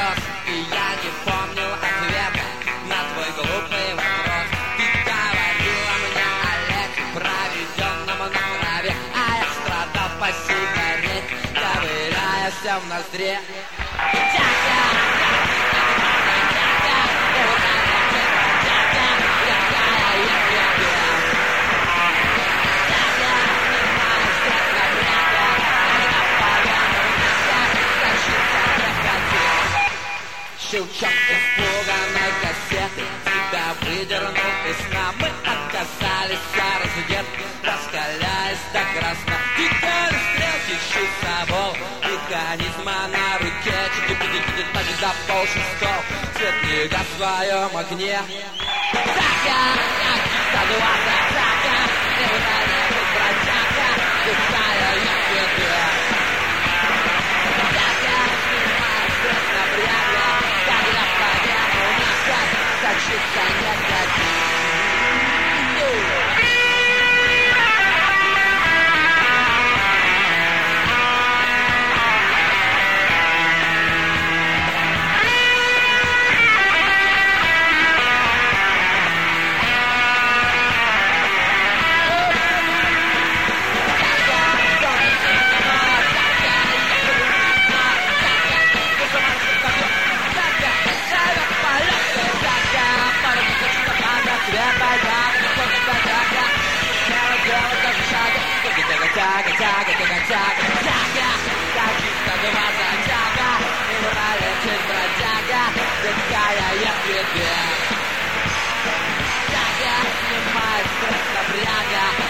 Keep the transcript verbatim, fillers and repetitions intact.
слез, и я не помнил ответа на твой глупый вопрос. Ты говорила мне о лете, проведенном на траве, а я страдал по сигарете, ковыряясь в ноздре. Щелчок испуганной кассеты тебя выдернул из сна. Мы оказались раздеты, раскаляясь до красна. Тикали стрелки часового механизма на руке. Чики-пики-пики, почти за полшестого. Свет не гас в своем огне. Зака, каких-то двадцать, зака, невыдание быть бродяга, дыхая я к тебе. Зака, снимая свет напряга, когда поверну на свет, сочится не дадим. Тяга, тяга, тяга, тяга, тяга, каких-то два затяга, и пролетит бродяга, дыхая я к тебе. Тяга, снимает стресс напряга,